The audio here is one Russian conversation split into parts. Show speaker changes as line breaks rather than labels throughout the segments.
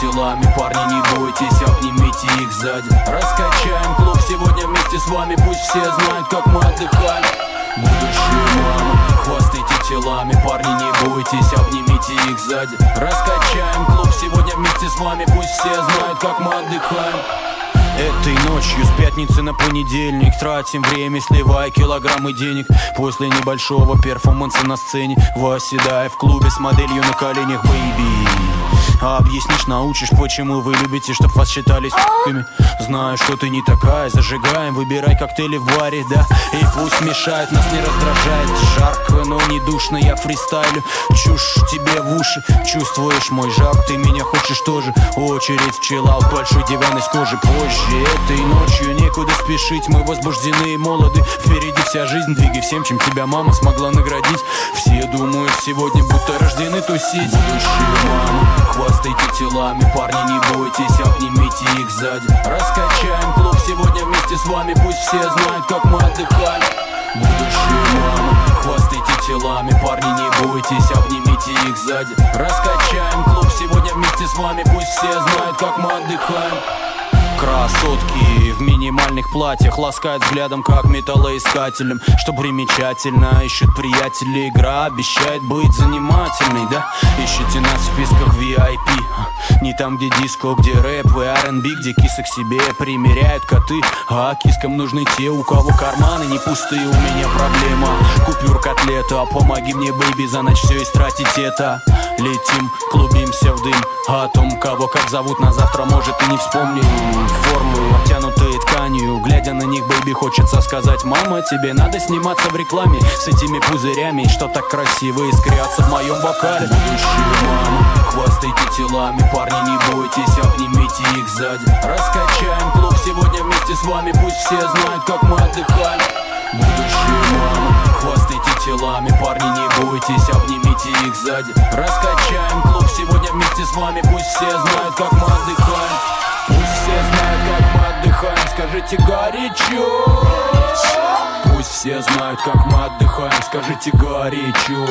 телами, парни, не бойтесь, обнимите их сзади. Раскачаем клуб сегодня вместе с вами, пусть все знают, как мы отдыхаем. Будущие мамы, хвастайте телами, парни, не бойтесь, обнимите их сзади. Раскачаем клуб сегодня вместе с вами, пусть все знают, как мы отдыхаем. Этой ночью с пятницы на понедельник тратим время, сливая килограммы денег. После небольшого перформанса на сцене, восседая в клубе с моделью на коленях, бэйби. А объяснишь, научишь, почему вы любите, чтоб вас считали с***ками. Знаю, что ты не такая, зажигаем, выбирай коктейли в баре, да. И пусть мешает, нас не раздражает. Жарко, но не душно, я фристайлю. Чушь тебе в уши, чувствуешь мой жар, ты меня хочешь тоже. Очередь в чиллаут, большой диван из кожи. Позже этой ночью некуда спешить, мы возбуждены и молоды. Впереди вся жизнь, двигай всем, чем тебя мама смогла наградить. Все думают сегодня, будто рождены тусить. Будущие мамы, хвастайте телами, парни, не бойтесь, обнимите их сзади. Раскачаем клуб сегодня вместе с вами, пусть все знают, как мы отдыхаем. Будущие мамы, хвастайте телами, парни, не бойтесь, обнимите их сзади. Раскачаем клуб сегодня вместе с вами, пусть все знают, как мы отдыхаем. Красотки в минимальных платьях ласкают взглядом, как металлоискателем. Что примечательно, ищут приятели. Игра обещает быть занимательной, да? Ищите нас в списках VIP. Не там, где диско, где рэп и R&B, где кисы к себе примеряют коты. А кискам нужны те, у кого карманы не пустые. У меня проблема, купюр котлета. Помоги мне, бэйби, за ночь все истратить это. Летим, клубимся в дым. О том, кого как зовут, на завтра, может, и не вспомним. Формы, обтянутые тканью. Глядя на них, бэйби, хочется сказать: мама, тебе надо сниматься в рекламе с этими пузырями, что так красиво искрятся в моем бокале. Будущие мамы, хвастайте телами, парни, не бойтесь, обнимите их сзади. Раскачаем клуб сегодня вместе с вами, пусть все знают, как мы отдыхаем. Будущие мамы, хвастайте телами, парни, не бойтесь, обнимите их сзади. Раскачаем клуб сегодня вместе с вами, пусть все знают, как мы отдыхаем. Пусть все знают, как мы отдыхаем, скажите горячо. Пусть все знают, как мы отдыхаем, скажите горячо.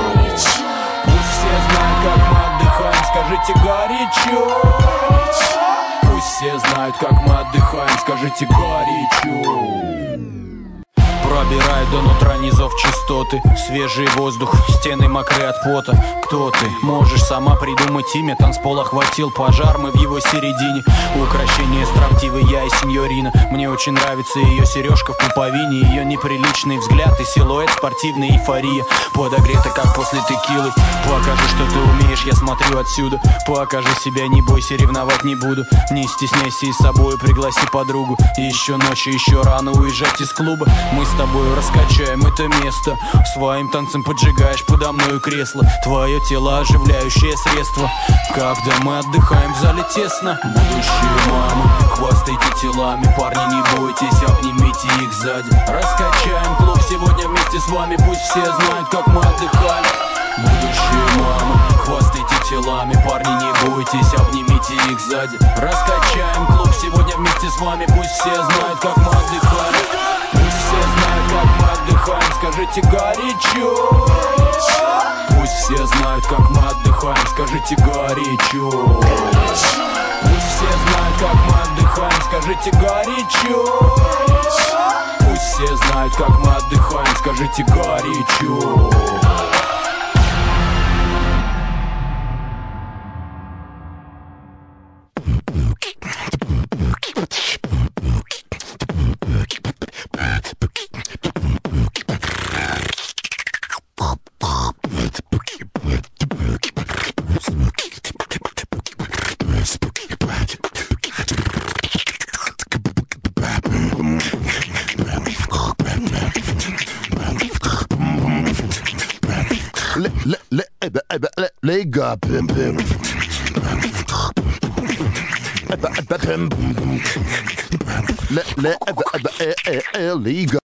Пусть все знают, как мы отдыхаем, скажите горячо. Пусть все знают, как мы отдыхаем, скажите горячо. Пробирает до нутра низов частоты. Свежий воздух, стены мокрые от пота. Кто ты? Можешь сама придумать имя. Танцпол охватил пожар, мы в его середине. Украшение строптивой я и сеньорина. Мне очень нравится ее сережка в пуповине, ее неприличный взгляд и силуэт, спортивная эйфория. Подогрета, как после текилы. Покажи, что ты умеешь, я смотрю отсюда. Покажи себя, не бойся, ревновать не буду. Не стесняйся и с собой пригласи подругу. Еще ночью, еще рано уезжать из клуба. Мы с тобой раскачаем это место. Своим танцем поджигаешь подо мною кресло. Твое тело оживляющее средство. Когда мы отдыхаем в зале тесно. Будущие мамы, хвастайте телами, парни, не бойтесь, обнимите их сзади. Раскачаем клуб сегодня вместе с вами, пусть все знают, как мы отдыхаем. Будущие мамы, хвастайте телами, парни, не бойтесь, обнимите их сзади. Раскачаем клуб сегодня вместе с вами, пусть все знают, как мы отдыхаем. Пусть все знают, как мы отдыхаем, скажите горячо. Пусть все знают, как мы отдыхаем, скажите горячо. Пусть все знают, как мы отдыхаем, скажите горячо. Пусть все знают, как мы отдыхаем, скажите горячо.
Liga pim pim Liga